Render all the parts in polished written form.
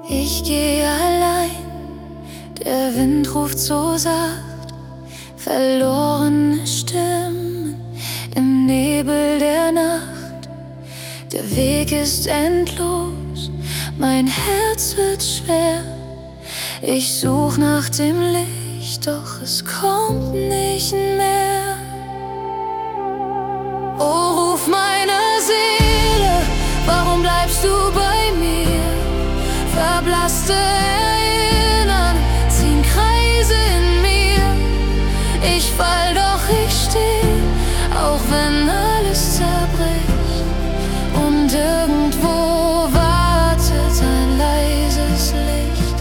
Ich gehe allein, der Wind ruft so sacht, verlorene Stimmen im Nebel der Nacht. Der Weg ist endlos, mein Herz wird schwer. Ich such nach dem Licht, doch es kommt nicht mehr. Oh, ruf meiner Seele, warum bleibst du bei mir? Verblasste Erinnern ziehen Kreise in mir. Ich fall, doch ich steh, auch wenn alles zerbricht. Und irgendwo wartet ein leises Licht.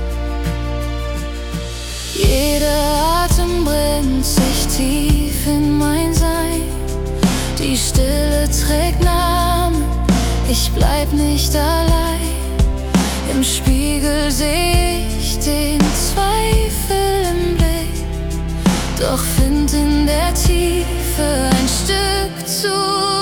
Jeder Atem brennt sich tief in mein Sein. Die Stille trägt Namen, ich bleib nicht allein. Im Spiegel seh ich den Zweifel im Blick, doch find in der Tiefe ein Stück zurück.